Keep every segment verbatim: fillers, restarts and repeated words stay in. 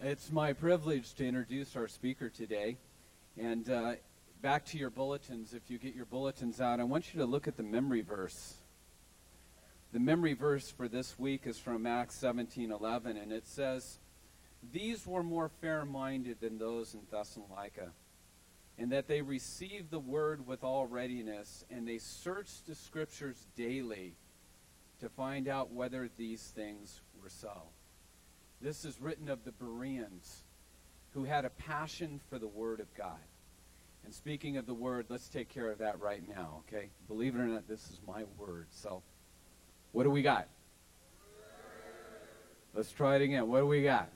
It's my privilege to introduce our speaker today. And uh, back to your bulletins, if you get your bulletins out, I want you to look at the memory verse. The memory verse for this week is from Acts seventeen eleven, and it says, "These were more fair-minded than those in Thessalonica, in that they received the word with all readiness, and they searched the scriptures daily to find out whether these things were so." This is written of the Bereans, who had a passion for the Word of God. And speaking of the Word, let's take care of that right now, okay? Believe it or not, this is my Word. So, what do we got? Let's try it again. What do we got?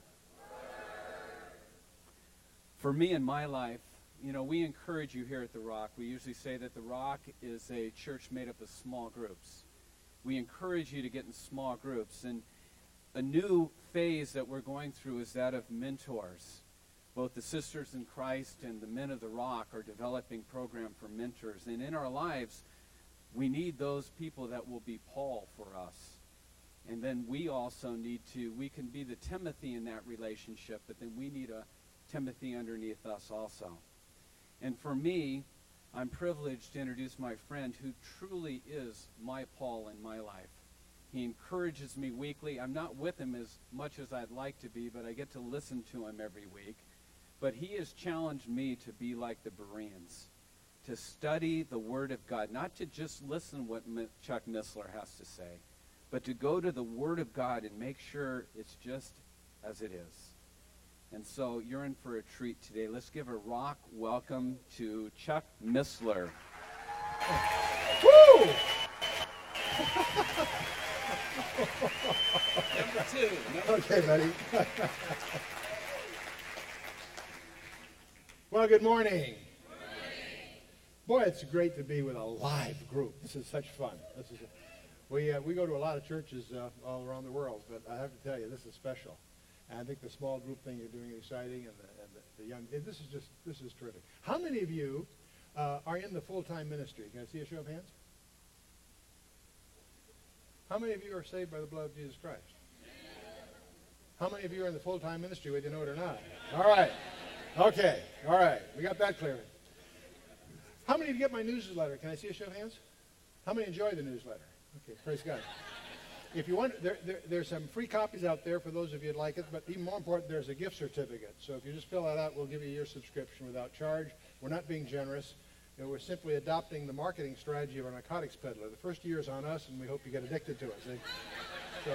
For me in my life, you know, we encourage you here at The Rock. We usually say that The Rock is a church made up of small groups. We encourage you to get in small groups. And a new phase that we're going through is that of mentors. Both the Sisters in Christ and the Men of the Rock are developing a program for mentors. And in our lives, we need those people that will be Paul for us. And then we also need to, we can be the Timothy in that relationship, but then we need a Timothy underneath us also. And for me, I'm privileged to introduce my friend who truly is my Paul in my life. He encourages me weekly. I'm not with him as much as I'd like to be, but I get to listen to him every week. But he has challenged me to be like the Bereans, to study the Word of God, not to just listen what Chuck Missler has to say, but to go to the Word of God and make sure it's just as it is. And so you're in for a treat today. Let's give a rock welcome to Chuck Missler. Woo! Number two. Number Okay, two. buddy. Well, good morning. Good morning. Boy, it's great to be with a live group. This is such fun. This is a, we uh, we go to a lot of churches uh, all around the world, but I have to tell you, this is special. And I think the small group thing you're doing is exciting, and the, and the, the young. This is just this is terrific. How many of you uh, are in the full-time ministry? Can I see a show of hands? How many of you are saved by the blood of Jesus Christ? How many of you are in the full-time ministry, whether you know it or not? All right. Okay. All right. We got that clear. How many of you get my newsletter? Can I see a show of hands? How many enjoy the newsletter? Okay. Praise God. If you want, there, there, there's some free copies out there for those of you who'd like it, but even more important, there's a gift certificate. So if you just fill that out, we'll give you your subscription without charge. We're not being generous. You know, we're simply adopting the marketing strategy of a narcotics peddler. The first year is on us, and we hope you get addicted to it. See? So,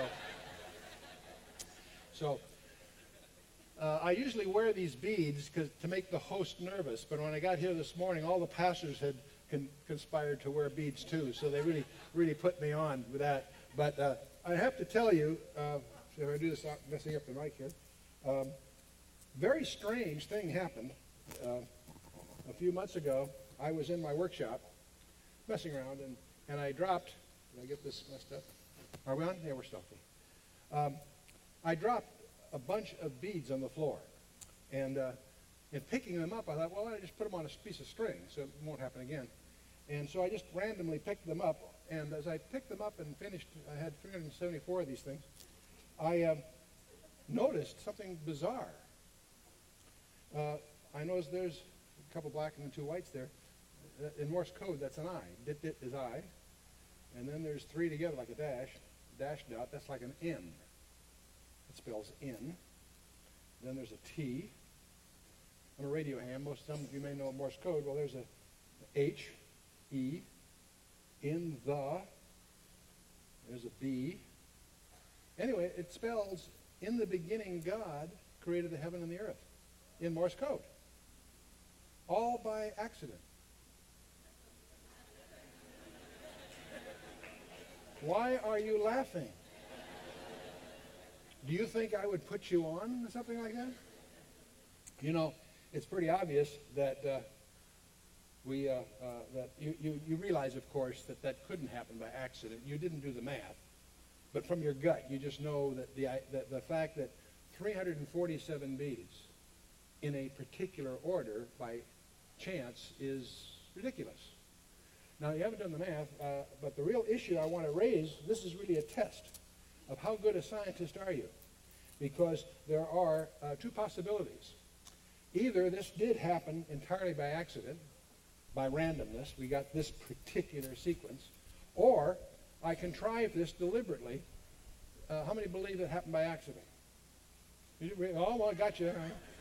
so uh, I usually wear these beads 'cause, to make the host nervous, but when I got here this morning, all the pastors had con- conspired to wear beads too, so they really, really put me on with that. But uh, I have to tell you, uh, if I do this without messing up the mic here, um, very strange thing happened uh, a few months ago. I was in my workshop messing around, and, and I dropped, did I get this messed up? Are we on? Yeah, we're still okay. Um, I dropped a bunch of beads on the floor. And uh, in picking them up, I thought, well, I just put them on a piece of string, so it won't happen again. And so I just randomly picked them up, and as I picked them up and finished, I had three hundred seventy-four of these things, I uh, noticed something bizarre. Uh, I noticed there's a couple black and two whites there. In Morse code, that's an I. Dit, dit is I. And then there's three together like a dash. Dash dot, that's like an N. It spells in. Then there's a T. I'm a radio ham. Most some of you may know Morse code. Well, there's a H, E, in the. There's a B. Anyway, it spells, in the beginning God created the heaven and the earth in Morse code. All by accident. Why are you laughing? Do you think I would put you on something like that? You know, it's pretty obvious that uh, we uh, uh, that you, you, you realize, of course, that that couldn't happen by accident. You didn't do the math, but from your gut, you just know that the that the fact that three hundred forty-seven beads in a particular order by chance is ridiculous. Now, you haven't done the math, uh, but the real issue I want to raise, this is really a test of how good a scientist are you. because there are uh, two possibilities. Either this did happen entirely by accident, by randomness, we got this particular sequence, or I contrived this deliberately. Uh, how many believe it happened by accident? You, oh, well, I got you. All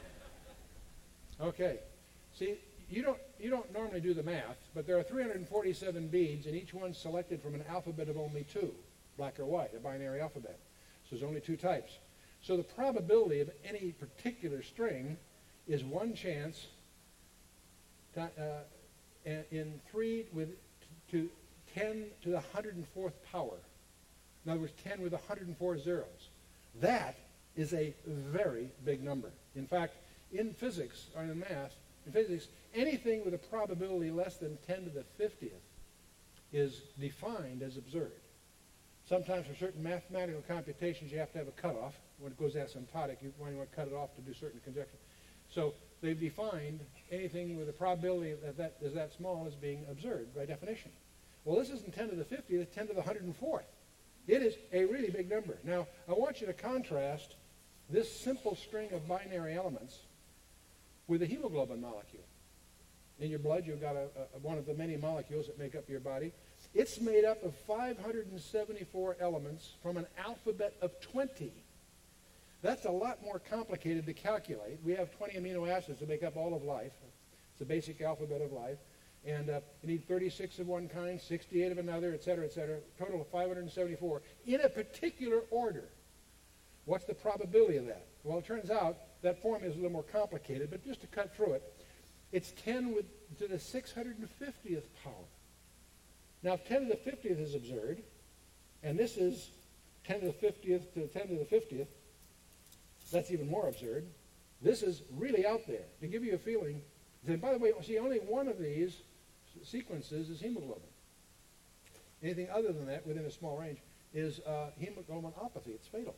right. Okay. See, you don't, you don't normally do the math, but there are three hundred forty-seven beads, and each one selected from an alphabet of only two, black or white, a binary alphabet. So there's only two types. So the probability of any particular string is one chance to, uh, in three with to ten to the one hundred fourth power. In other words, ten with one hundred four zeros. That is a very big number. In fact, in physics or in math, in physics, anything with a probability less than ten to the fiftieth is defined as absurd. Sometimes for certain mathematical computations, you have to have a cutoff. When it goes asymptotic, you want to cut it off to do certain conjecture. So they've defined anything with a probability that, that is that small as being absurd by definition. Well, this isn't ten to the fiftieth, it's ten to the one hundred fourth. It is a really big number. Now, I want you to contrast this simple string of binary elements with a hemoglobin molecule. In your blood, you've got a, a, one of the many molecules that make up your body. It's made up of five hundred seventy-four elements from an alphabet of twenty. That's a lot more complicated to calculate. We have twenty amino acids that make up all of life. It's the basic alphabet of life. And uh, you need thirty-six of one kind, sixty-eight of another, et cetera, et cetera. Total of five hundred seventy-four in a particular order. What's the probability of that? Well, it turns out that formula is a little more complicated, but just to cut through it, it's ten with, to the six hundred fiftieth power. Now, if ten to the fiftieth is absurd, and this is ten to the fiftieth to ten to the fiftieth, that's even more absurd. This is really out there. To give you a feeling, and by the way, see, only one of these sequences is hemoglobin. Anything other than that, within a small range, is uh, hemoglobinopathy. It's fatal.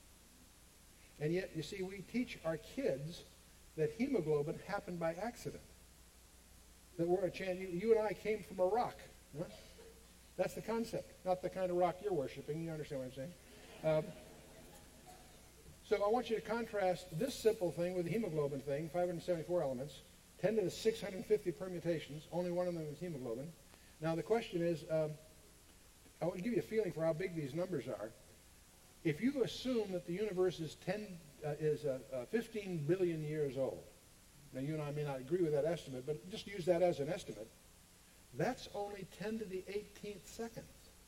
And yet, you see, we teach our kids that hemoglobin happened by accident. That we're a chance. You, you and I came from a rock. Huh? That's the concept. Not the kind of rock you're worshiping. You understand what I'm saying? Um, so I want you to contrast this simple thing with the hemoglobin thing, five hundred seventy-four elements, ten to the six hundred fifty permutations. Only one of them is hemoglobin. Now the question is, um, I want to give you a feeling for how big these numbers are. If you assume that the universe is ten, uh, is uh, uh, fifteen billion years old, now you and I may not agree with that estimate, but just use that as an estimate. That's only ten to the eighteenth seconds.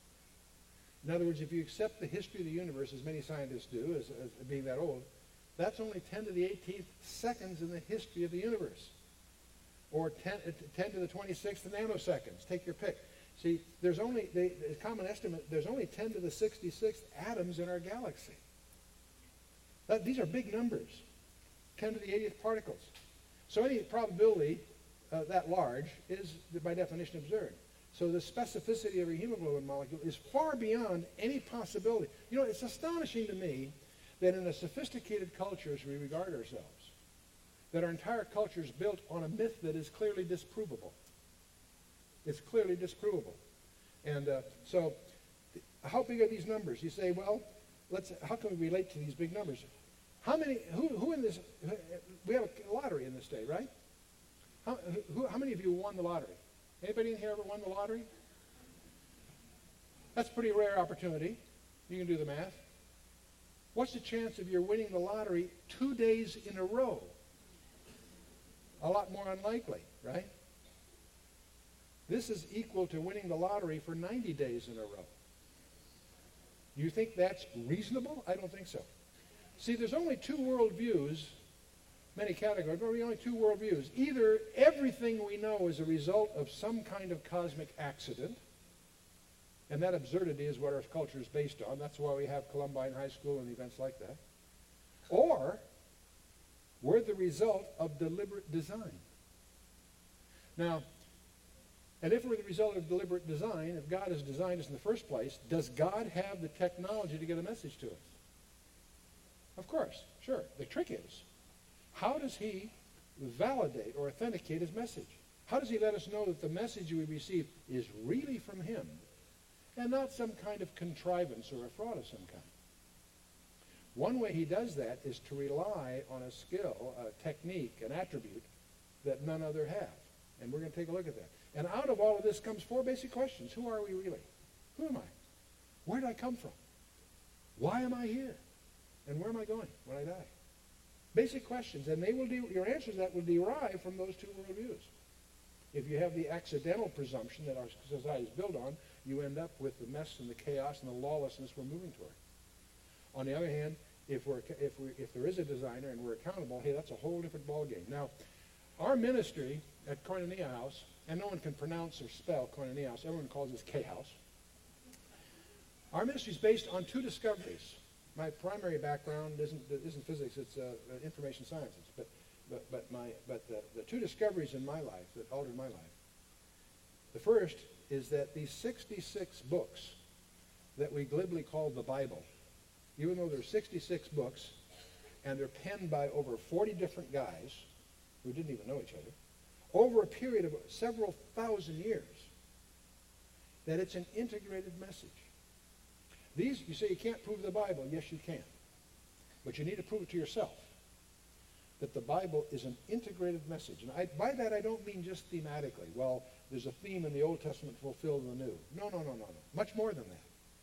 In other words, if you accept the history of the universe, as many scientists do, as, as being that old, that's only ten to the eighteenth seconds in the history of the universe. Or ten, ten to the twenty-sixth nanoseconds. Take your pick. See, there's only, the common estimate, there's only ten to the sixty-sixth atoms in our galaxy. That, these are big numbers. ten to the eightieth particles. So any probability uh, that large is, by definition, absurd. So the specificity of a hemoglobin molecule is far beyond any possibility. You know, it's astonishing to me that in a sophisticated culture as we regard ourselves, that our entire culture is built on a myth that is clearly disprovable. It's clearly disprovable. And uh, so how big are these numbers? You say, well, let's, how can we relate to these big numbers? How many, who, who in this, we have a lottery in this state, right? How, who, how many of you won the lottery? Anybody in here ever won the lottery? That's a pretty rare opportunity. You can do the math. What's the chance of your winning the lottery two days in a row? A lot more unlikely, right? This is equal to winning the lottery for ninety days in a row. You think that's reasonable? I don't think so. See, there's only two worldviews, many categories, but only two worldviews. Either everything we know is a result of some kind of cosmic accident, and that absurdity is what our culture is based on. That's why we have Columbine High School and events like that. Or we're the result of deliberate design. Now, and if we're the result of deliberate design, if God has designed us in the first place, does God have the technology to get a message to us? Of course, sure. The trick is, how does he validate or authenticate his message? How does he let us know that the message we receive is really from him and not some kind of contrivance or a fraud of some kind? One way he does that is to rely on a skill, a technique, an attribute that none other have. And we're going to take a look at that. And out of all of this comes four basic questions. Who are we really? Who am I? Where did I come from? Why am I here? And where am I going when I die? Basic questions. And they will de- your answers to that will derive from those two worldviews. If you have the accidental presumption that our society is built on, you end up with the mess and the chaos and the lawlessness we're moving toward. On the other hand, if, we're, if, we, if there is a designer and we're accountable, hey, that's a whole different ballgame. Now, our ministry at Koinonia House, and no one can pronounce or spell Koinonia House, everyone calls this K-House. Our ministry is based on two discoveries. My primary background isn't, isn't physics, it's uh, information sciences. But, but, but, my, but the, the two discoveries in my life that altered my life. The first is that these sixty-six books that we glibly call the Bible, even though there's sixty-six books, and they're penned by over forty different guys who didn't even know each other, over a period of several thousand years, that it's an integrated message. These, you say you can't prove the Bible. Yes, you can. But you need to prove it to yourself, that the Bible is an integrated message. And I, by that, I don't mean just thematically. Well, there's a theme in the Old Testament fulfilled in the New. No, no, no, no, no. Much more than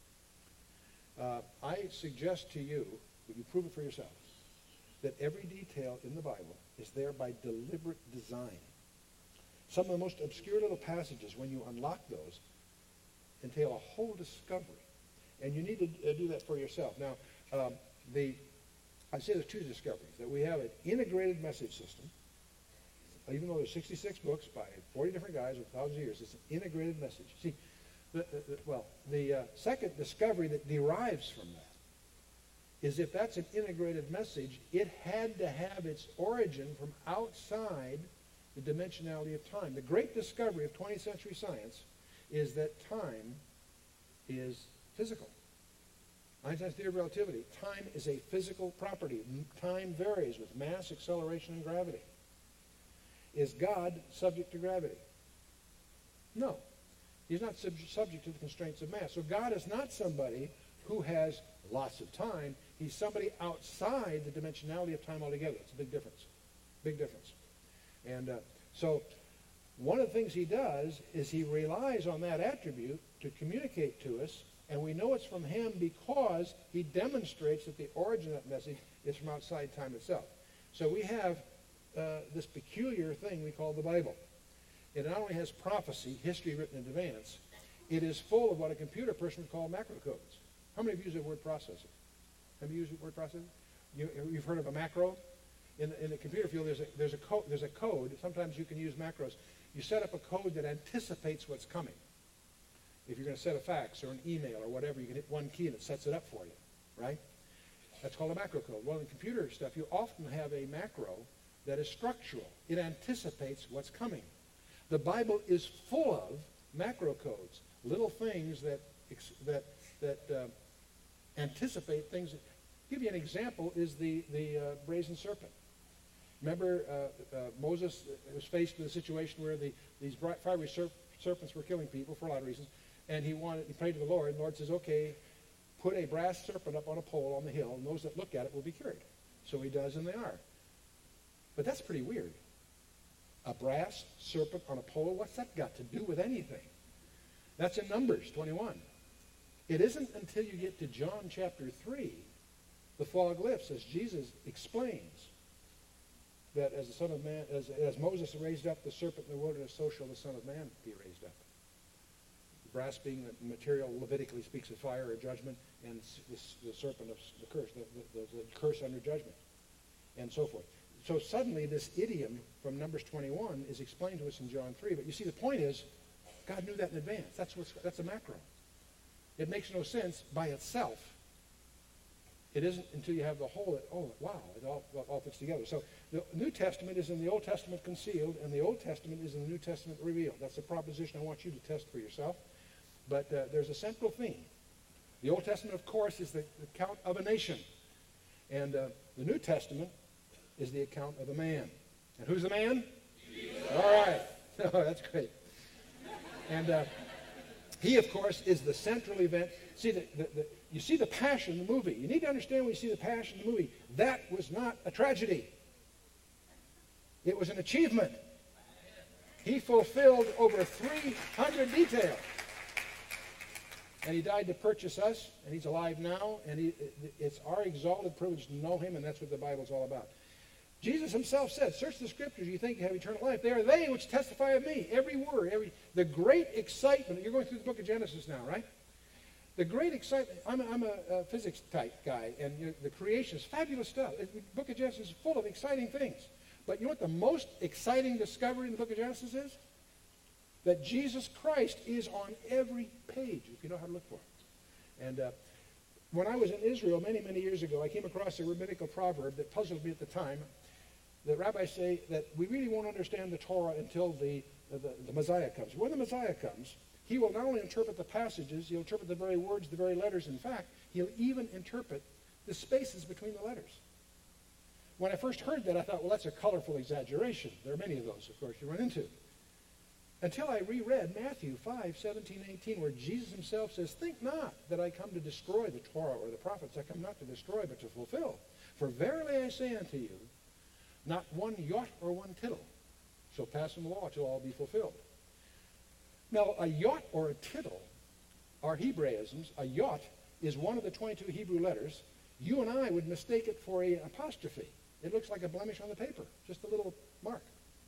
that. Uh, I suggest to you, that you prove it for yourself, that every detail in the Bible is there by deliberate design. Some of the most obscure little passages, when you unlock those, entail a whole discovery. And you need to uh, do that for yourself. Now, um, the I say there's two discoveries. That we have an integrated message system. Even though there's sixty-six books by forty different guys with thousands of years, it's an integrated message. See, the, the, the, well, the uh, second discovery that derives from that is if that's an integrated message, it had to have its origin from outside the dimensionality of time. The great discovery of twentieth century science is that time is physical. Einstein's theory of relativity, time is a physical property. Time varies with mass, acceleration, and gravity. Is God subject to gravity? No. He's not sub- subject to the constraints of mass. So God is not somebody who has lots of time. He's somebody outside the dimensionality of time altogether. It's a big difference. Big difference. And uh, so one of the things he does is he relies on that attribute to communicate to us, and we know it's from him because he demonstrates that the origin of that message is from outside time itself. So we have uh, this peculiar thing we call the Bible. It not only has prophecy, history written in advance, it is full of what a computer person would call macrocodes. How many of you use a word processor? Have you used a word processor? You, you've heard of a macro? In the, in the computer field, there's a, there's, a co- there's a code. Sometimes you can use macros. You set up a code that anticipates what's coming. If you're going to set a fax or an email or whatever, you can hit one key and it sets it up for you, right? That's called a macro code. Well, in computer stuff, you often have a macro that is structural. It anticipates what's coming. The Bible is full of macro codes, little things that that that uh, anticipate things. Give you an example is the the uh, brazen serpent. Remember, uh, uh, Moses was faced with a situation where the these bright, fiery serp- serpents were killing people for a lot of reasons. And he wanted, he prayed to the Lord, and the Lord says, okay, put a brass serpent up on a pole on the hill, and those that look at it will be cured. So he does, and they are. But that's pretty weird. A brass serpent on a pole, what's that got to do with anything? That's in Numbers twenty-one. It isn't until you get to John chapter three, the fog lifts, as Jesus explains that as the Son of Man, as, as Moses raised up the serpent in the wilderness, so shall the Son of Man be raised up. Brass being the material Levitically speaks of fire or judgment, and the, the serpent of the curse, the, the, the curse under judgment, and so forth. So suddenly this idiom from Numbers twenty-one is explained to us in John three. But you see, the point is, God knew that in advance. That's what's, that's a macro. It makes no sense by itself. It isn't until you have the whole that, oh, wow, it all, all fits together. So the New Testament is in the Old Testament concealed, and the Old Testament is in the New Testament revealed. That's a proposition I want you to test for yourself. But uh, there's a central theme. The Old Testament, of course, is the account of a nation. And uh, the New Testament is the account of a man. And who's the man? Jesus. All right. Oh, that's great. And uh, He, of course, is the central event. See, the, the, the, you see the Passion, the movie. You need to understand when you see the Passion, the movie, that was not a tragedy. It was an achievement. He fulfilled over three hundred details. And he died to purchase us, and he's alive now, and he, it's our exalted privilege to know him, and that's what the Bible's all about. Jesus himself said, search the scriptures, you think you have eternal life. They are they which testify of me. Every word, every the great excitement. You're going through the book of Genesis now, right? The great excitement. I'm a, I'm a, a physics type guy, and you know, the creation is fabulous stuff. The book of Genesis is full of exciting things. But you know what the most exciting discovery in the book of Genesis is? That Jesus Christ is on every page, if you know how to look for it. And uh, when I was in Israel many, many years ago, I came across a rabbinical proverb that puzzled me at the time. The rabbis say that we really won't understand the Torah until the, the, the Messiah comes. When the Messiah comes, he will not only interpret the passages, he'll interpret the very words, the very letters. In fact, he'll even interpret the spaces between the letters. When I first heard that, I thought, well, that's a colorful exaggeration. There are many of those, of course, you run into. Until I reread Matthew five, seventeen, eighteen, where Jesus himself says, think not that I come to destroy the Torah or the prophets. I come not to destroy, but to fulfill. For verily I say unto you, not one jot or one tittle shall pass in the law till all be fulfilled. Now, a jot or a tittle are Hebraisms. A jot is one of the twenty-two Hebrew letters. You and I would mistake it for an apostrophe. It looks like a blemish on the paper, just a little mark.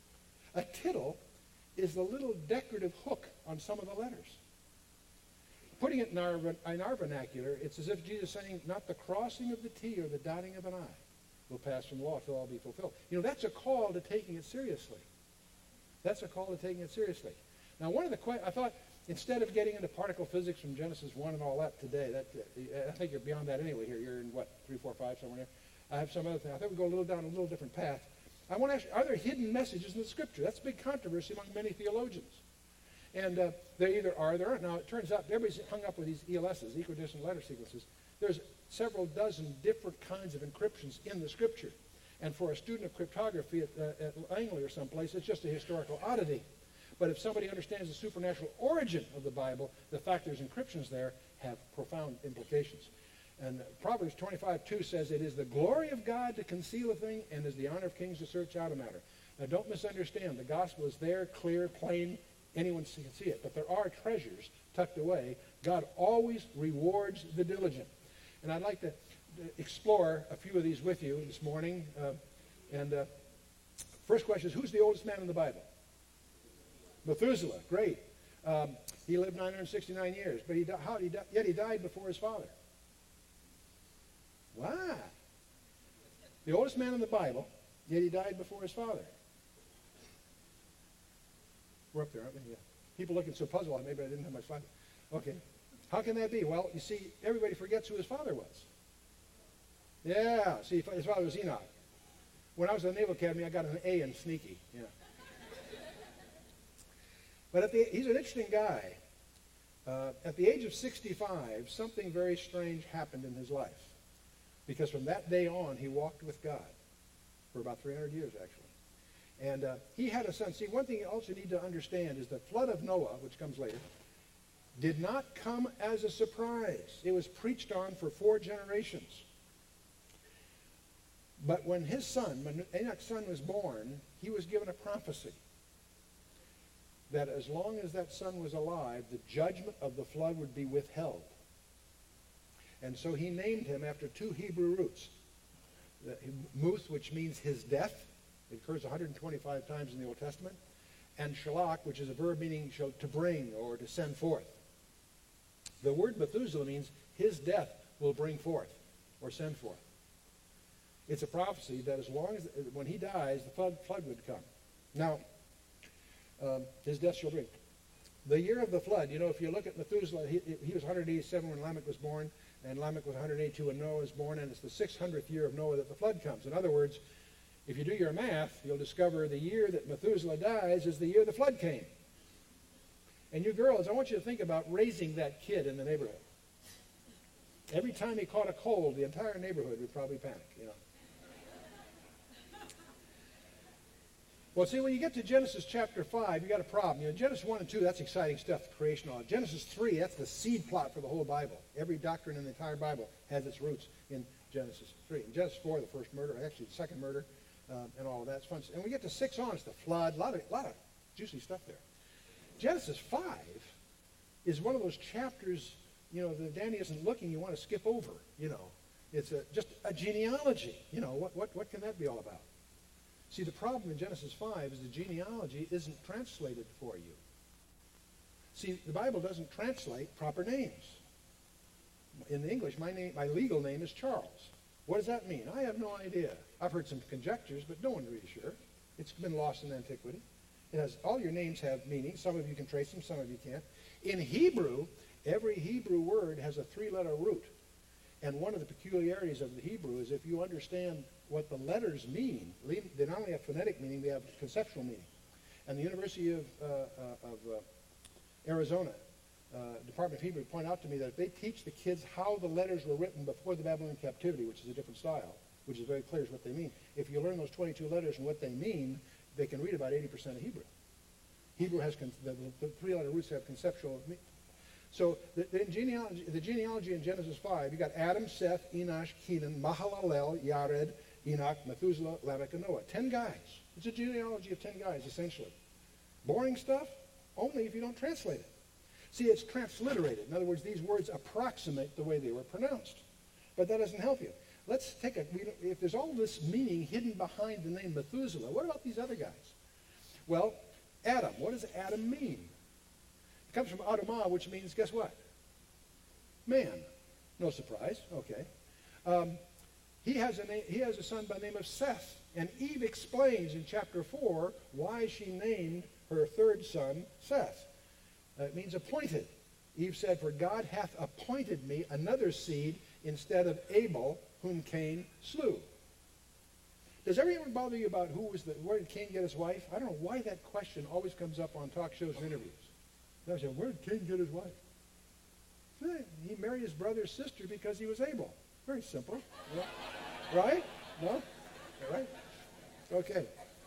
A tittle is the little decorative hook on some of the letters. Putting it in our, in our vernacular, it's as if Jesus is saying, not the crossing of the T or the dotting of an I will pass from law till all be fulfilled. You know, that's a call to taking it seriously. That's a call to taking it seriously. Now, one of the questions, I thought, instead of getting into particle physics from Genesis one and all that today, that uh, I think you're beyond that anyway here. You're in, what, three, four, five, somewhere there? I have some other thing. I think we go a little down a little different path. I want to ask you, are there hidden messages in the Scripture? That's a big controversy among many theologians. And uh, there either are or there aren't. Now, it turns out everybody's hung up with these E L Ss, equidistant letter sequences. There's several dozen different kinds of encryptions in the Scripture. And for a student of cryptography at, uh, at Langley or someplace, it's just a historical oddity. But if somebody understands the supernatural origin of the Bible, the fact there's encryptions there have profound implications. And Proverbs twenty-five two says, it is the glory of God to conceal a thing, and is the honor of kings to search out a matter. Now, don't misunderstand. The gospel is there, clear, plain. Anyone can see it. But there are treasures tucked away. God always rewards the diligent. And I'd like to explore a few of these with you this morning. Uh, and uh, first question is, who's the oldest man in the Bible? Methuselah. Great. Um, he lived nine hundred sixty-nine years, but he, di- how, he di- yet he died before his father. Why? The oldest man in the Bible, yet he died before his father. We're up there, aren't we? Yeah. People looking so puzzled, maybe I didn't have my slide. Okay. How can that be? Well, you see, everybody forgets who his father was. Yeah, see, his father was Enoch. When I was at the Naval Academy, I got an A in sneaky. Yeah. But at the, he's an interesting guy. Uh, at the age of sixty-five, something very strange happened in his life. Because from that day on, he walked with God for about three hundred years, actually. And uh, he had a son. See, one thing you also need to understand is the flood of Noah, which comes later, did not come as a surprise. It was preached on for four generations. But when his son, when Enoch's son was born, he was given a prophecy that as long as that son was alive, the judgment of the flood would be withheld. And so he named him after two Hebrew roots. The, Muth, which means his death. It occurs one hundred twenty-five times in the Old Testament. And Shalach, which is a verb meaning to bring or to send forth. The word Methuselah means his death will bring forth or send forth. It's a prophecy that as long as, when he dies, the flood, flood would come. Now, um, his death shall bring. The year of the flood, you know, if you look at Methuselah, he, he was one hundred eighty-seven when Lamech was born, and Lamech was one hundred eighty-two when Noah was born, and it's the six hundredth year of Noah that the flood comes. In other words, if you do your math, you'll discover the year that Methuselah dies is the year the flood came. And you girls, I want you to think about raising that kid in the neighborhood. Every time he caught a cold, the entire neighborhood would probably panic, you know. Well, see, when you get to Genesis chapter five, you got a problem. You know, Genesis one and two, that's exciting stuff, creation and all. Genesis three, that's the seed plot for the whole Bible. Every doctrine in the entire Bible has its roots in Genesis three. In Genesis four, the first murder, actually the second murder, um, and all of that. It's fun. And we get to six on, it's the flood, a lot of, lot of juicy stuff there. Genesis five is one of those chapters, you know, that Danny isn't looking, you want to skip over, you know. It's a, just a genealogy. You know, what, what, what can that be all about? See, the problem in Genesis five is the genealogy isn't translated for you. See, the Bible doesn't translate proper names. In English, my name, my legal name is Charles. What does that mean? I have no idea. I've heard some conjectures, but no one's really sure. It's been lost in antiquity. It has, all your names have meaning. Some of you can trace them, some of you can't. In Hebrew, every Hebrew word has a three-letter root. And one of the peculiarities of the Hebrew is if you understand what the letters mean, they not only have phonetic meaning, they have conceptual meaning. And the University of, uh, uh, of uh, Arizona, uh, Department of Hebrew, point out to me that if they teach the kids how the letters were written before the Babylonian captivity, which is a different style, which is very clear is what they mean, if you learn those twenty-two letters and what they mean, they can read about eighty percent of Hebrew. Hebrew has, con the, the three-letter roots have conceptual meaning. So the, the, genealogy, the genealogy in Genesis five, you got Adam, Seth, Enosh, Kenan, Mahalalel, Yared, Enoch, Methuselah, Lamech, and Noah. Ten guys. It's a genealogy of ten guys, essentially. Boring stuff? Only if you don't translate it. See, it's transliterated. In other words, these words approximate the way they were pronounced. But that doesn't help you. Let's take a, if there's all this meaning hidden behind the name Methuselah, what about these other guys? Well, Adam. What does Adam mean? It comes from Adamah, which means, guess what? Man. No surprise. Okay. Um, he, has a name, he has a son by the name of Seth. And Eve explains in chapter four why she named her third son Seth. Uh, it means appointed. Eve said, for God hath appointed me another seed instead of Abel, whom Cain slew. Does it ever bother you about who was the, where did Cain get his wife? I don't know why that question always comes up on talk shows and interviews. I say, where did Cain get his wife? He married his brother's sister because he was able. Very simple. Yeah. Right? No? All right? Okay.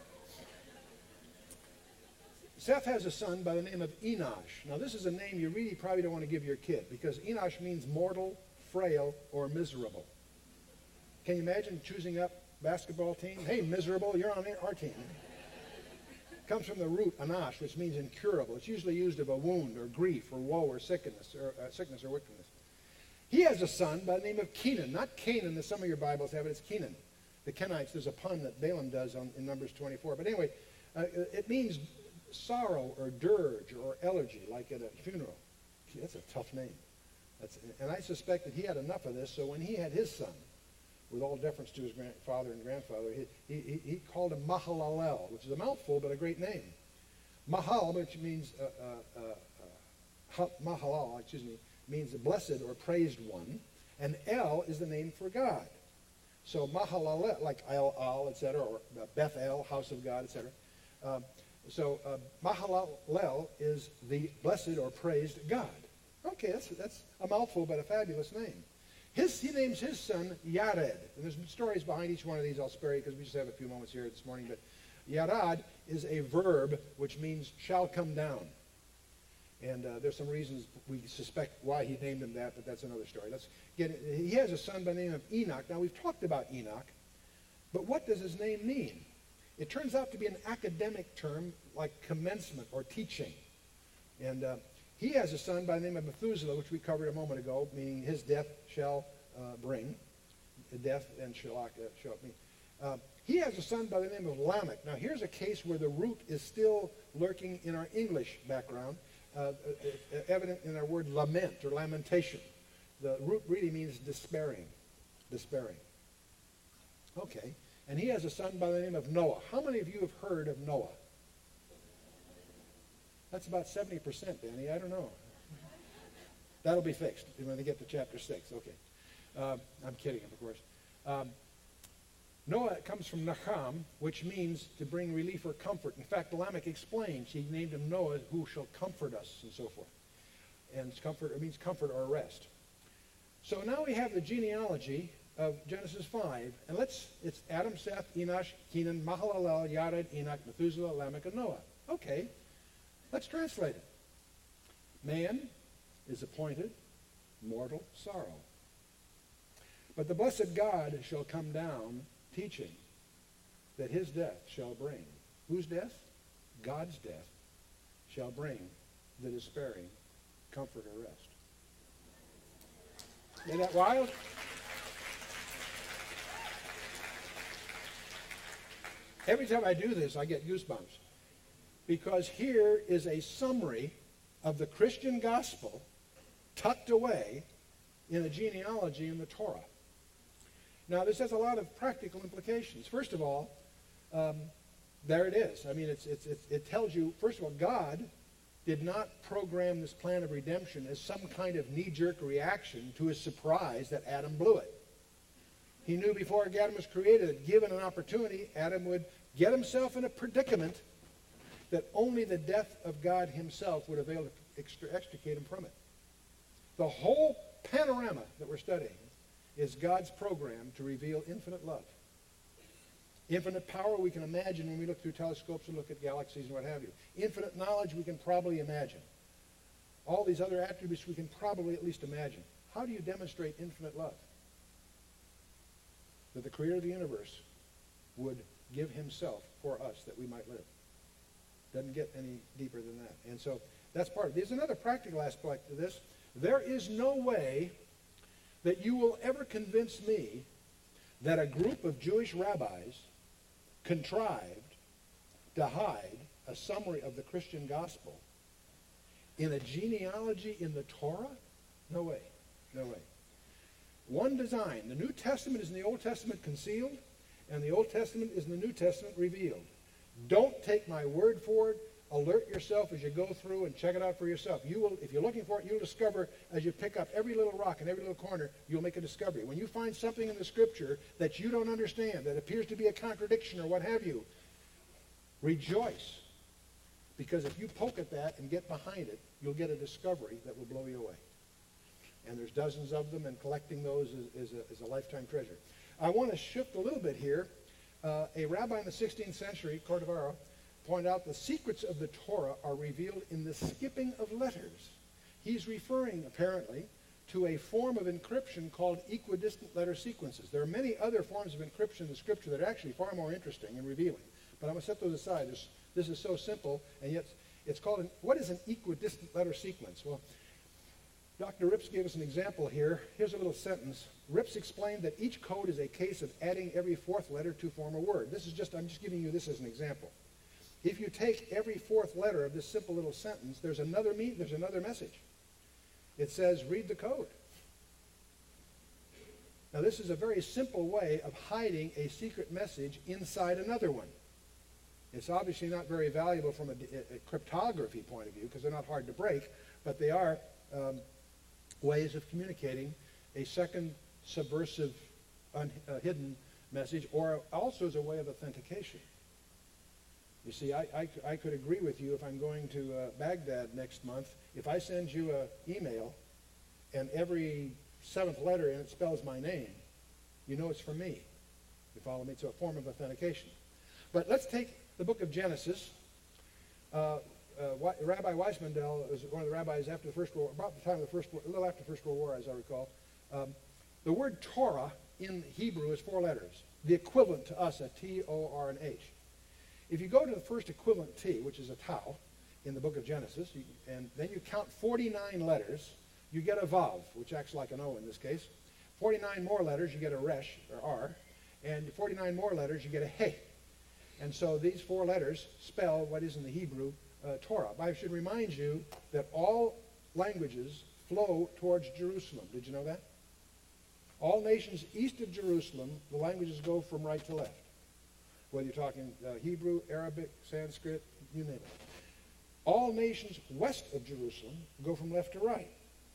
Seth has a son by the name of Enosh. Now, this is a name you really probably don't want to give your kid because Enosh means mortal, frail, or miserable. Can you imagine choosing up basketball team? Hey, miserable, you're on our team. Comes from the root anash, which means incurable. It's usually used of a wound or grief or woe or sickness or uh, sickness or wickedness. He has a son by the name of Kenan, not Canaan, as some of your Bibles have it. It's Kenan. The Kenites. There's a pun that Balaam does on, in Numbers twenty-four. But anyway, uh, it means sorrow or dirge or elegy, like at a funeral. That's a tough name. That's, and I suspect that he had enough of this. So when he had his son, with all deference to his father and grandfather, he, he, he called him Mahalalel, which is a mouthful, but a great name. Mahal, which means, uh, uh, uh, Mahalal, excuse me, means the blessed or praised one, and El is the name for God. So Mahalalel, like El Al, et cetera, or Beth El, house of God, et cetera. Um, so uh, Mahalalel is the blessed or praised God. Okay, that's, that's a mouthful, but a fabulous name. His, he names his son Yared. And there's stories behind each one of these. I'll spare you because we just have a few moments here this morning. But Yared is a verb which means shall come down. And uh, there's some reasons we suspect why he named him that, but that's another story. Let's get it. He has a son by the name of Enoch. Now, we've talked about Enoch, but what does his name mean? It turns out to be an academic term like commencement or teaching. And uh, he has a son by the name of Methuselah, which we covered a moment ago, meaning his death shall uh, bring. Death and shalak uh, shall mean. Uh, he has a son by the name of Lamech. Now, here's a case where the root is still lurking in our English background, uh, uh, uh, evident in our word lament or lamentation. The root really means despairing. Despairing. Okay. And he has a son by the name of Noah. How many of you have heard of Noah? That's about seventy percent, Danny. I don't know. That'll be fixed when they get to chapter six. Okay. Uh, I'm kidding, of course. Um, Noah comes from Nacham, which means to bring relief or comfort. In fact, Lamech explains. He named him Noah, who shall comfort us, and so forth. And comfort, it means comfort or rest. So now we have the genealogy of Genesis five, and let's, it's Adam, Seth, Enosh, Kenan, Mahalalel, Yared, Enoch, Methuselah, Lamech, and Noah. Okay, let's translate it. Man is appointed mortal sorrow. But the blessed God shall come down, teaching that his death shall bring. Whose death? God's death shall bring the despairing comfort or rest. Isn't that wild? Every time I do this, I get goosebumps. Because here is a summary of the Christian gospel tucked away in a genealogy in the Torah. Now, this has a lot of practical implications. First of all, um, there it is. I mean, it's, it's, it's, it tells you, first of all, God did not program this plan of redemption as some kind of knee-jerk reaction to his surprise that Adam blew it. He knew before Adam was created that given an opportunity, Adam would get himself in a predicament that only the death of God himself would avail to extricate him from it. The whole panorama that we're studying is God's program to reveal infinite love. Infinite power we can imagine when we look through telescopes and look at galaxies and what have you. Infinite knowledge we can probably imagine. All these other attributes we can probably at least imagine. How do you demonstrate infinite love? That the creator of the universe would give himself for us that we might live. Doesn't get any deeper than that. And so that's part of it. There's another practical aspect to this. There is no way that you will ever convince me that a group of Jewish rabbis contrived to hide a summary of the Christian gospel in a genealogy in the Torah? No way. No way. One design. The New Testament is in the Old Testament concealed, and the Old Testament is in the New Testament revealed. Don't take my word for it. Alert yourself as you go through and check it out for yourself. You will, if you're looking for it, you'll discover as you pick up every little rock and every little corner, you'll make a discovery. When you find something in the Scripture that you don't understand, that appears to be a contradiction or what have you, rejoice. Because if you poke at that and get behind it, you'll get a discovery that will blow you away. And there's dozens of them, and collecting those is, is, a, is a lifetime treasure. I want to shift a little bit here. Uh, a rabbi in the sixteenth century, Cordovero, pointed out the secrets of the Torah are revealed in the skipping of letters. He's referring, apparently, to a form of encryption called equidistant letter sequences. There are many other forms of encryption in the Scripture that are actually far more interesting and revealing. But I'm going to set those aside. This, this is so simple, and yet it's called, an, what is an equidistant letter sequence? Well, Doctor Rips gave us an example here. Here's a little sentence. Rips explained that each code is a case of adding every fourth letter to form a word. This is just, I'm just giving you this as an example. If you take every fourth letter of this simple little sentence, there's another me, there's another message. It says, read the code. Now, this is a very simple way of hiding a secret message inside another one. It's obviously not very valuable from a, a cryptography point of view because they're not hard to break, but they are um, ways of communicating a second subversive, un, uh, hidden message, or also as a way of authentication. You see, I, I, I could agree with you if I'm going to uh, Baghdad next month. If I send you an email and every seventh letter in it spells my name, you know it's from me. You follow me? It's a form of authentication. But let's take the book of Genesis. Uh, uh, Rabbi Weissmandel was one of the rabbis after the First World War, about the time of the First War, a little after the First World War, as I recall. Um, the word Torah in Hebrew is four letters, the equivalent to us, a T, O, R, and H. If you go to the first equivalent T, which is a tau, in the book of Genesis, you, and then you count forty-nine letters, you get a vav, which acts like an O in this case. forty-nine more letters, you get a resh, or R. And forty-nine more letters, you get a he. And so these four letters spell what is in the Hebrew uh, Torah. But I should remind you that all languages flow towards Jerusalem. Did you know that? All nations east of Jerusalem, the languages go from right to left. Whether you're talking uh, Hebrew, Arabic, Sanskrit, you name it. All nations west of Jerusalem go from left to right.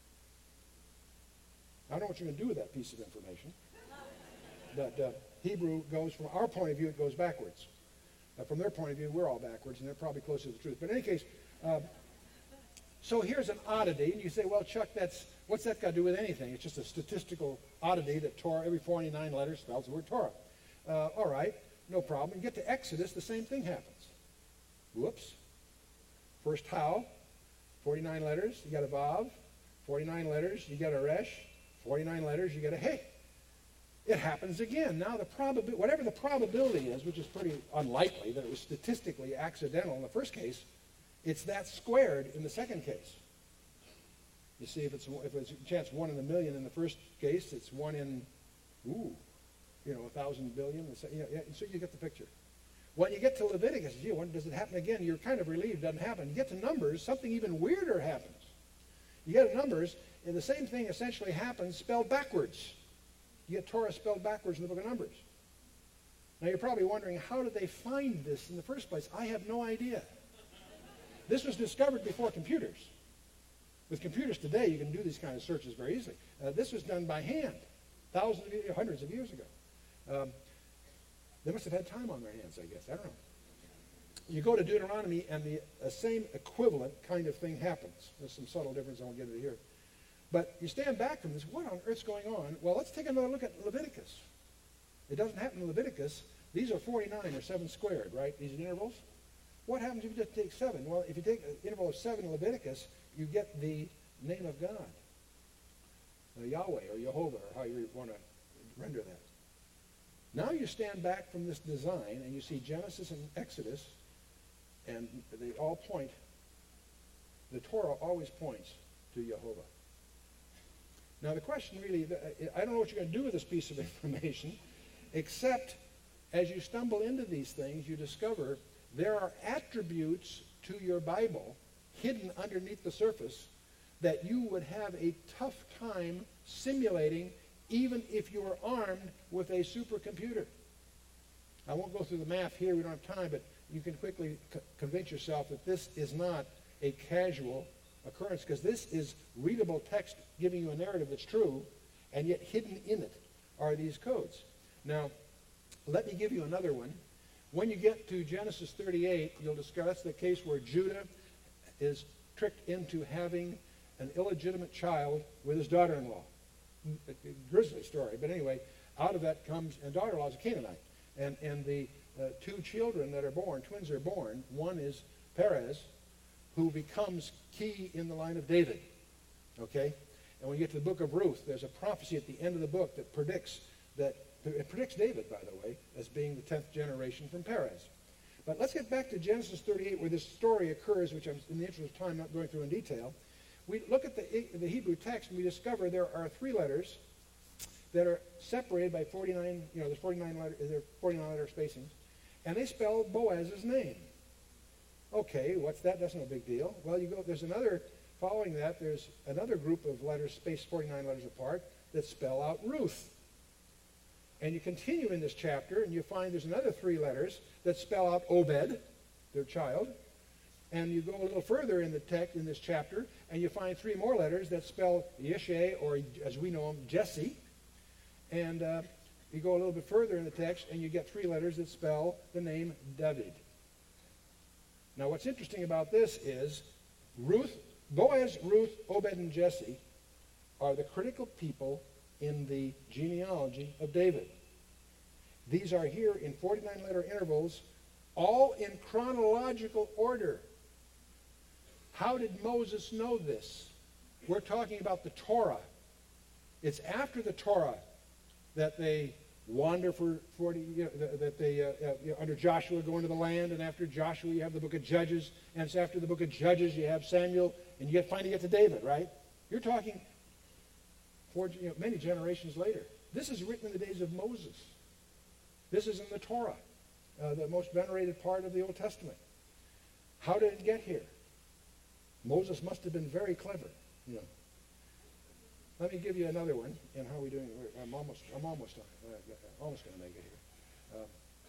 I don't know what you're going to do with that piece of information. But uh, Hebrew goes, from our point of view, it goes backwards. Uh, from their point of view, we're all backwards, and they're probably closer to the truth. But in any case, uh, so here's an oddity, and you say, well, Chuck, that's what's that got to do with anything? It's just a statistical oddity that Torah, every forty-nine letters spells the word Torah. Uh, all right, no problem. You get to Exodus, the same thing happens. Whoops. First How, forty-nine letters, you got a Vav. forty-nine letters, you got a Resh. forty-nine letters, you get a Hey. It happens again. Now, the probabi- whatever the probability is, which is pretty unlikely that it was statistically accidental in the first case, it's that squared in the second case. You see, if it's if it's a chance one in a million in the first case, it's one in, ooh, you know, a thousand billion. You know, so you get the picture. When you get to Leviticus, gee, when does it happen again? You're kind of relieved it doesn't happen. You get to Numbers, something even weirder happens. You get to Numbers, and the same thing essentially happens spelled backwards. You get Torah spelled backwards in the book of Numbers. Now you're probably wondering, how did they find this in the first place? I have no idea. This was discovered before computers. With computers today, you can do these kind of searches very easily. Uh, this was done by hand, thousands of years, hundreds of years ago. Um, they must have had time on their hands, I guess. I don't know. You go to Deuteronomy, and the uh, same equivalent kind of thing happens. There's some subtle difference. I won't get into here. But you stand back from this. What on earth's going on? Well, let's take another look at Leviticus. It doesn't happen in Leviticus. These are forty-nine, or seven squared, right? These are intervals. What happens if you just take seven? Well, if you take an interval of seven in Leviticus, you get the name of God, uh, Yahweh or Jehovah, or how you want to render that. Now you stand back from this design, and you see Genesis and Exodus, and they all point, the Torah always points to Jehovah. Now the question really, I don't know what you're going to do with this piece of information, except as you stumble into these things, you discover there are attributes to your Bible hidden underneath the surface that you would have a tough time simulating even if you were armed with a supercomputer. I won't go through the math here, we don't have time, but you can quickly c- convince yourself that this is not a casual occurrence, because this is readable text giving you a narrative that's true, and yet hidden in it are these codes. Now, let me give you another one. When you get to Genesis thirty-eight, you'll discover that's the case where Judah is tricked into having an illegitimate child with his daughter-in-law. A, a grisly story, but anyway, out of that comes, and daughter-in-law is a Canaanite. And, and the uh, two children that are born, twins are born, one is Perez, who becomes key in the line of David. Okay? And when you get to the book of Ruth, there's a prophecy at the end of the book that predicts that, it predicts David, by the way, as being the tenth generation from Perez. But let's get back to Genesis thirty-eight, where this story occurs, which I'm, in the interest of time, not going through in detail. We look at the, the Hebrew text, and we discover there are three letters that are separated by forty-nine, you know, there's forty-nine letter, there are forty-nine letter spacings, and they spell Boaz's name. Okay, what's that? That's no big deal. Well, you go, there's another, following that, there's another group of letters spaced forty-nine letters apart that spell out Ruth. And you continue in this chapter, and you find there's another three letters that spell out Obed, their child. And you go a little further in the text, in this chapter, and you find three more letters that spell Yeshe, or as we know him, Jesse. And uh, you go a little bit further in the text, and you get three letters that spell the name David. Now, what's interesting about this is Ruth, Boaz, Ruth, Obed, and Jesse are the critical people in the genealogy of David. These are here in forty-nine letter intervals, all in chronological order. How did Moses know this? We're talking about the Torah. It's after the Torah that they wander for forty, you know, that they, uh, uh, you know, under Joshua go into the land, and after Joshua you have the book of Judges, and it's after the book of Judges you have Samuel, and you get, finally get to David, right? You're talking four, you know, many generations later. This is written in the days of Moses. This is in the Torah, uh, the most venerated part of the Old Testament. How did it get here? Moses must have been very clever, you know. Let me give you another one. And how are we doing? I'm almost, I'm almost, uh, almost going to make it here. Uh,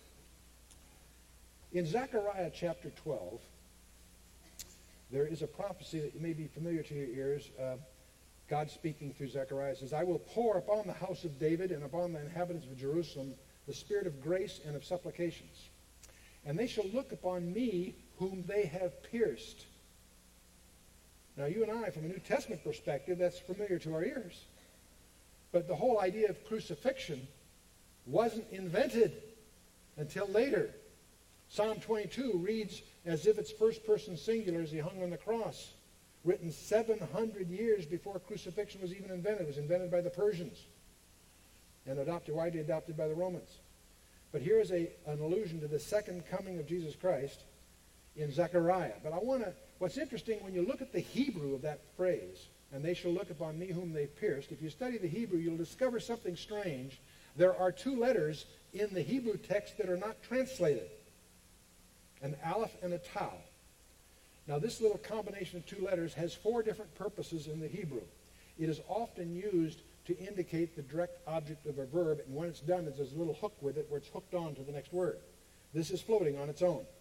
in Zechariah chapter twelve, there is a prophecy that may be familiar to your ears. Uh, God speaking through Zechariah says, "I will pour upon the house of David and upon the inhabitants of Jerusalem the spirit of grace and of supplications. And they shall look upon me whom they have pierced." Now, you and I, from a New Testament perspective, that's familiar to our ears. But the whole idea of crucifixion wasn't invented until later. Psalm twenty-two reads as if it's first-person singular as he hung on the cross, written seven hundred years before crucifixion was even invented. It was invented by the Persians and adopted, widely adopted by the Romans. But here's a, an allusion to the second coming of Jesus Christ in Zechariah. But I want to, what's interesting, when you look at the Hebrew of that phrase, and they shall look upon me whom they pierced, if you study the Hebrew, you'll discover something strange. There are two letters in the Hebrew text that are not translated, an aleph and a tau. Now, this little combination of two letters has four different purposes in the Hebrew. It is often used to indicate the direct object of a verb, and when it's done, there's a little hook with it where it's hooked on to the next word. This is floating on its own.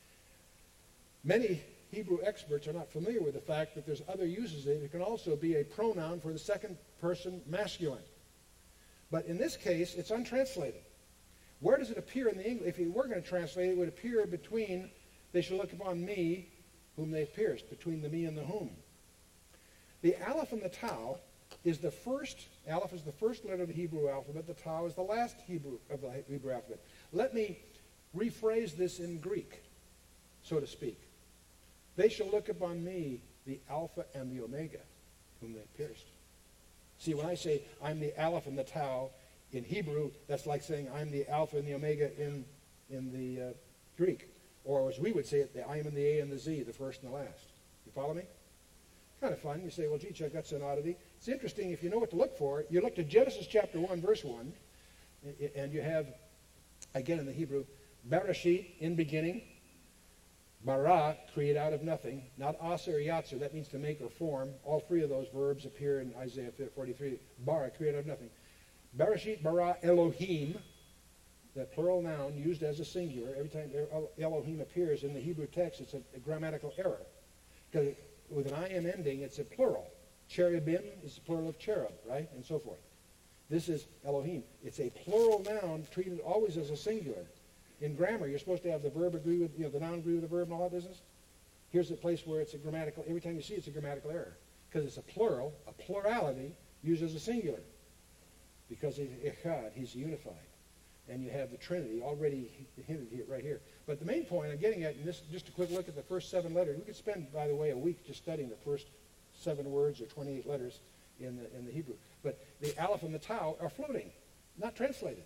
Many Hebrew experts are not familiar with the fact that there's other uses. It can also be a pronoun for the second person masculine. But in this case, it's untranslated. Where does it appear in the English? If you were going to translate it, it would appear between, they shall look upon me whom they pierced, between the me and the whom. The aleph and the tau is the first, aleph is the first letter of the Hebrew alphabet, the tau is the last Hebrew of the Hebrew alphabet. Let me rephrase this in Greek, so to speak. They shall look upon me, the Alpha and the Omega, whom they pierced. See, when I say I'm the aleph and the tau in Hebrew, that's like saying I'm the Alpha and the Omega in, in the uh, Greek. Or as we would say it, the I am and the A and the Z, the first and the last. You follow me? Kind of fun. You say, well, gee, Chuck, that's an oddity. It's interesting if you know what to look for. You look to Genesis chapter one, verse one, and you have, again in the Hebrew, Bereshit, in beginning, bara, create out of nothing, not asa or yatzer, that means to make or form. All three of those verbs appear in Isaiah forty-three. Bara, create out of nothing. Bereshit, bara, Elohim, that plural noun used as a singular. Every time Elohim appears in the Hebrew text, it's a, a grammatical error. Because with an I am ending, it's a plural. Cherubim is the plural of cherub, right? And so forth. This is Elohim. It's a plural noun treated always as a singular. In grammar, you're supposed to have the verb agree with, you know, the noun agree with the verb and all that business. Here's the place where it's a grammatical, every time you see it, it's a grammatical error. Because it's a plural, a plurality, used as a singular. Because he's echad, he's unified. And you have the Trinity already hinted here, right here. But the main point I'm getting at, and this just a quick look at the first seven letters. We could spend, by the way, a week just studying the first seven words or twenty-eight letters in the, in the Hebrew. But the aleph and the tau are floating, not translated.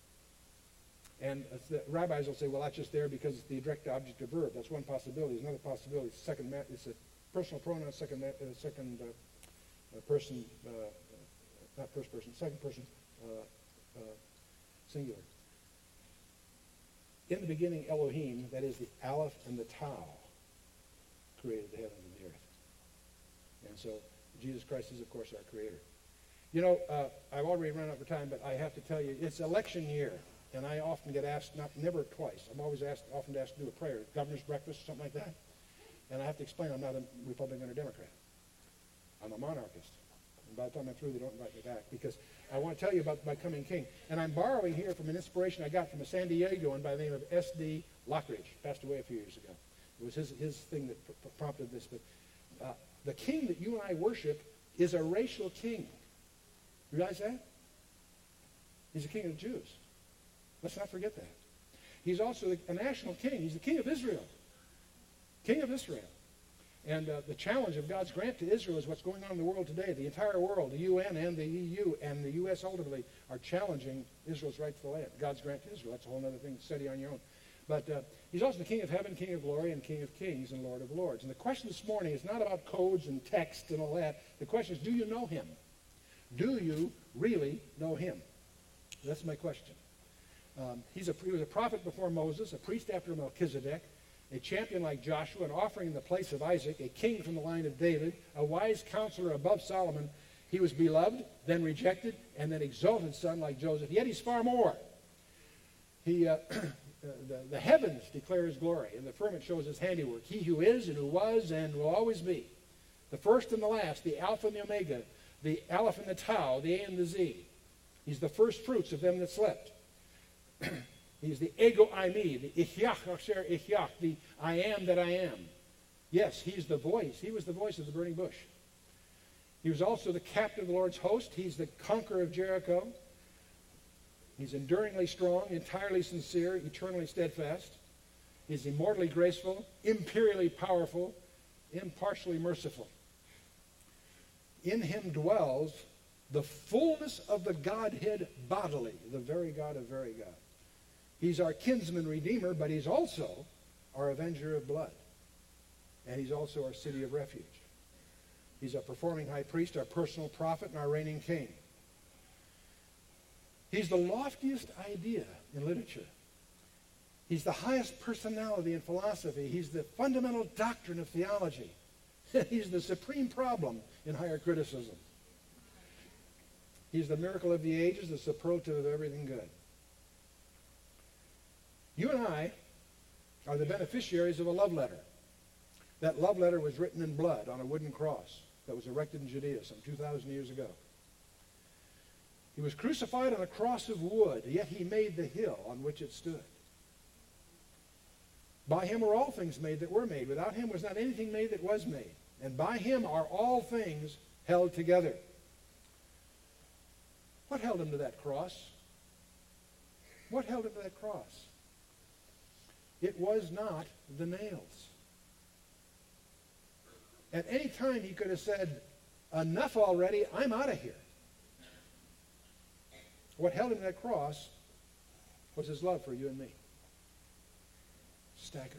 And the rabbis will say, well, that's just there because it's the direct object of verb. That's one possibility. There's another possibility. It's, second, it's a personal pronoun, second, uh, second uh, uh, person, uh, not first person, second person, uh, uh, singular. In the beginning, Elohim, that is the aleph and the tau, created the heaven and the earth. And so Jesus Christ is, of course, our creator. You know, uh, I've already run out of time, but I have to tell you, it's election year. And I often get asked, not never twice, I'm always asked, often asked to do a prayer, governor's breakfast or something like that. And I have to explain I'm not a Republican or Democrat. I'm a monarchist. And by the time I'm through, they don't invite me back because I want to tell you about my coming king. And I'm borrowing here from an inspiration I got from a San Diegoan by the name of S D Lockridge. Passed away a few years ago. It was his, his thing that pr prompted this. But uh, the king that you and I worship is a racial king. Realize that? He's the king of the Jews. Let's not forget that. He's also a national king. He's the king of Israel. King of Israel. And uh, the challenge of God's grant to Israel is what's going on in the world today. The entire world, the U N and the E U and the U S ultimately are challenging Israel's right to the land. God's grant to Israel. That's a whole other thing to study on your own. But uh, he's also the king of heaven, king of glory, and king of kings and lord of lords. And the question this morning is not about codes and text and all that. The question is, do you know him? Do you really know him? That's my question. Um, he's a, he was a prophet before Moses, a priest after Melchizedek, a champion like Joshua, an offering in the place of Isaac, a king from the line of David, a wise counselor above Solomon. He was beloved, then rejected, and then exalted son like Joseph. Yet he's far more. He, uh, the, the heavens declare his glory, and the firmament shows his handiwork. He who is and who was and will always be, the first and the last, the Alpha and the Omega, the Aleph and the Tau, the A and the Z. He's the first fruits of them that slept. He's the ego I me, the ihyach asher ihyach, the I am that I am. Yes, he's the voice. He was the voice of the burning bush. He was also the captain of the Lord's host. He's the conqueror of Jericho. He's enduringly strong, entirely sincere, eternally steadfast. He's immortally graceful, imperially powerful, impartially merciful. In him dwells the fullness of the Godhead bodily, the very God of very God. He's our kinsman redeemer, but he's also our avenger of blood. And he's also our city of refuge. He's our performing high priest, our personal prophet, and our reigning king. He's the loftiest idea in literature. He's the highest personality in philosophy. He's the fundamental doctrine of theology. He's the supreme problem in higher criticism. He's the miracle of the ages, the superlative of everything good. You and I are the beneficiaries of a love letter. That love letter was written in blood on a wooden cross that was erected in Judea some two thousand years ago. He was crucified on a cross of wood, yet he made the hill on which it stood. By him were all things made that were made. Without him was not anything made that was made. And by him are all things held together. What held him to that cross? What held him to that cross? It was not the nails. At any time he could have said, enough already, I'm out of here. What held him to that cross was his love for you and me. Staggering.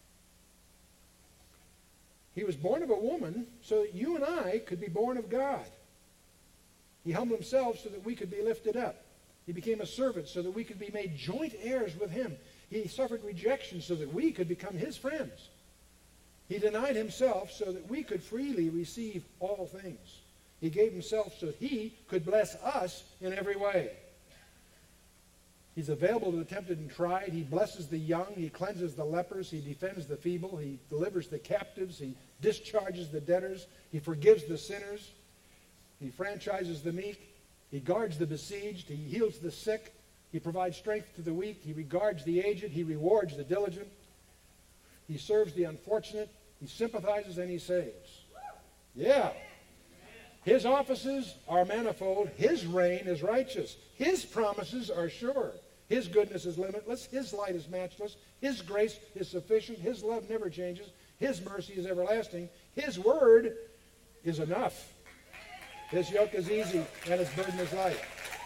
He was born of a woman so that you and I could be born of God. He humbled himself so that we could be lifted up. He became a servant so that we could be made joint heirs with him. He suffered rejection so that we could become his friends. He denied himself so that we could freely receive all things. He gave himself so that he could bless us in every way. He's available to the tempted and tried. He blesses the young. He cleanses the lepers. He defends the feeble. He delivers the captives. He discharges the debtors. He forgives the sinners. He franchises the meek. He guards the besieged. He heals the sick. He provides strength to the weak. He regards the aged. He rewards the diligent. He serves the unfortunate. He sympathizes and he saves. Yeah. His offices are manifold. His reign is righteous. His promises are sure. His goodness is limitless. His light is matchless. His grace is sufficient. His love never changes. His mercy is everlasting. His word is enough. His yoke is easy and his burden is light.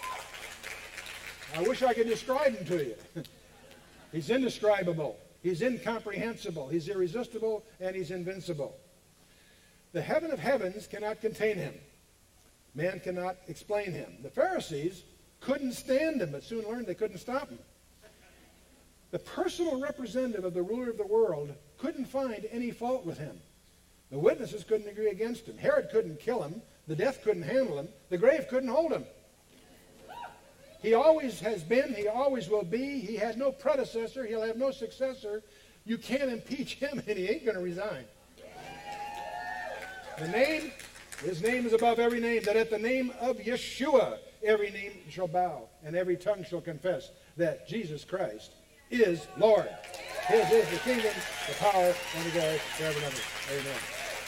I wish I could describe him to you. He's indescribable. He's incomprehensible. He's irresistible and he's invincible. The heaven of heavens cannot contain him. Man cannot explain him. The Pharisees couldn't stand him, but soon learned they couldn't stop him. The personal representative of the ruler of the world couldn't find any fault with him. The witnesses couldn't agree against him. Herod couldn't kill him. The death couldn't handle him. The grave couldn't hold him. He always has been. He always will be. He had no predecessor. He'll have no successor. You can't impeach him, and he ain't going to resign. The name, his name is above every name, that at the name of Yeshua, every name shall bow, and every tongue shall confess that Jesus Christ is Lord. His is the kingdom, the power, and the glory forever and ever. Amen.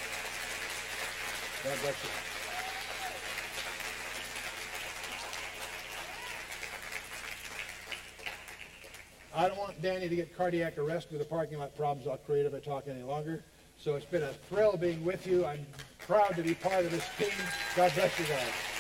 God bless you. I don't want Danny to get cardiac arrest with the parking lot problems I'll create if I talk any longer. So it's been a thrill being with you. I'm proud to be part of this team. God bless you guys.